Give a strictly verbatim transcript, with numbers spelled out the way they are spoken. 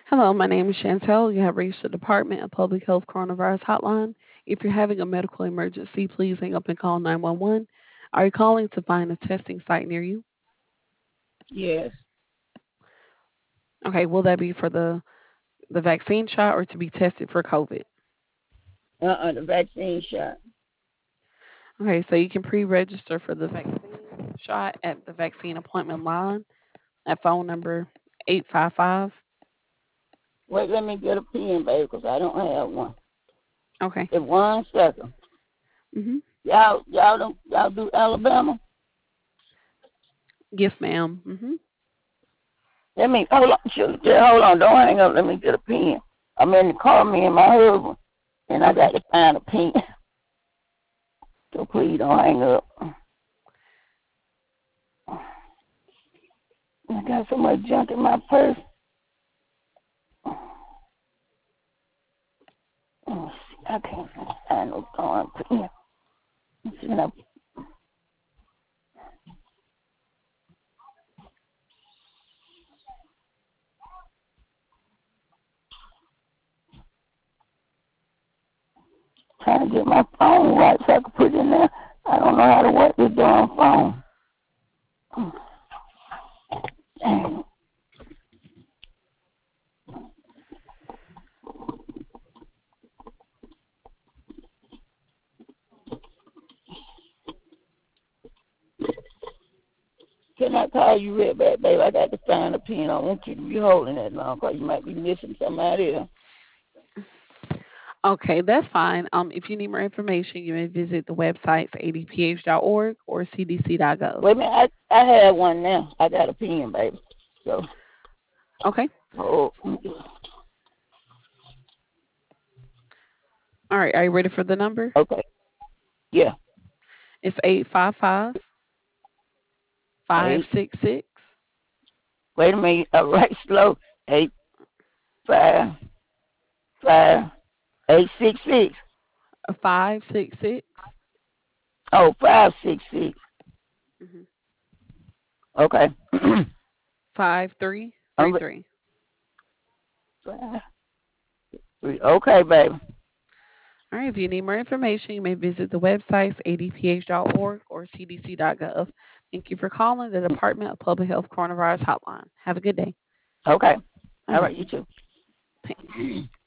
Hello, my name is Chantel. You have reached the Department of Public Health Coronavirus Hotline. If you're having a medical emergency, please hang up and call nine one one. Are you calling to find a testing site near you? Yes. Okay, will that be for the, the vaccine shot or to be tested for COVID? Uh-uh, the vaccine shot. Okay, so you can pre register for the vaccine shot at the vaccine appointment line at phone number eight five five. Wait, let me get a pen, baby, because I don't have one. Okay. In one second. Mm-hmm. Y'all, y'all don't, y'all do Alabama? Yes, ma'am. Mm-hmm. Let me, hold on, shoot, just hold on, don't hang up, let me get a pen. I'm in the car, me and my husband, and I got Okay. to find a pen. So please don't hang up. I got so much junk in my purse. Oh, I can't find no darn pen. I'm trying to get my phone right so I can put it in there. I don't know how to work this darn phone. Dang. Can I call you right back, babe? I got to find a pen. I don't want you to be holding that long because you might be missing somebody else. Okay, that's fine. Um, if you need more information, you may visit the websites a d p h dot org or c d c dot gov. Wait a minute. I, I have one now. I got a pen, baby. So, Okay. oh, All right. Are you ready for the number? okay. Yeah. It's eight five five, five Eight. six six, Wait a minute. All right, slow. Eight, five, five, eight, six, six. five six six, Oh, five, six, six. mm-hmm. Okay. five three three I'm three. five, three. Okay, baby. All right. If you need more information, you may visit the websites a d p h dot org or c d c dot gov. Thank you for calling the Department of Public Health Coronavirus Hotline. Have a good day. Okay. All Uh-huh. right, you too. Thanks.